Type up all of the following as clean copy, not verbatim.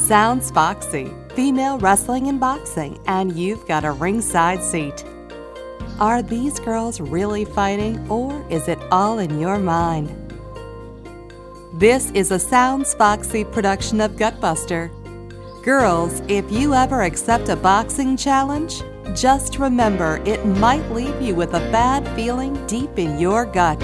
Sounds Foxy, female wrestling and boxing, and you've got a ringside seat. Are these girls really fighting, or is it all in your mind? This is a Sounds Foxy production of Gutbuster. Girls, if you ever accept a boxing challenge, just remember it might leave you with a bad feeling deep in your gut.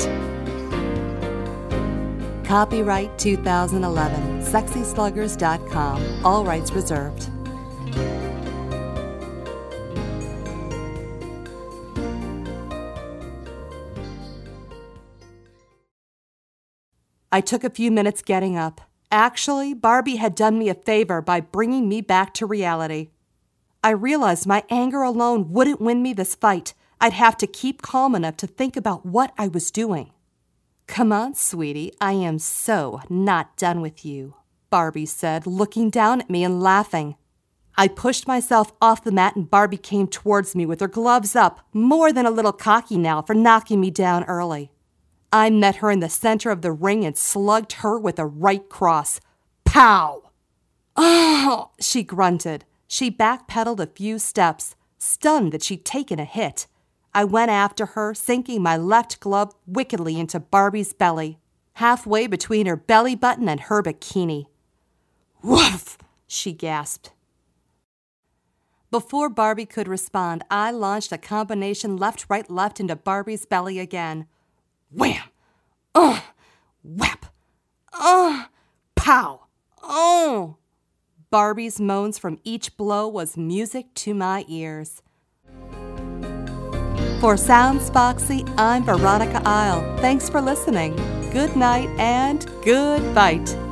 Copyright 2011, SexySluggers.com, all rights reserved. I took a few minutes getting up. Actually, Barbie had done me a favor by bringing me back to reality. I realized my anger alone wouldn't win me this fight. I'd have to keep calm enough to think about what I was doing. "Come on, sweetie, I am so not done with you," Barbie said, looking down at me and laughing. I pushed myself off the mat and Barbie came towards me with her gloves up, more than a little cocky now for knocking me down early. I met her in the center of the ring and slugged her with a right cross. Pow! "Oh!" she grunted. She backpedaled a few steps, stunned that she'd taken a hit. I went after her, sinking my left glove wickedly into Barbie's belly, halfway between her belly button and her bikini. "Woof!" she gasped. Before Barbie could respond, I launched a combination left, right, left into Barbie's belly again. Wham! Whap! Pow! Oh! Barbie's moans from each blow was music to my ears. For Sounds Foxy, I'm Veronica Isle. Thanks for listening. Good night and good fight.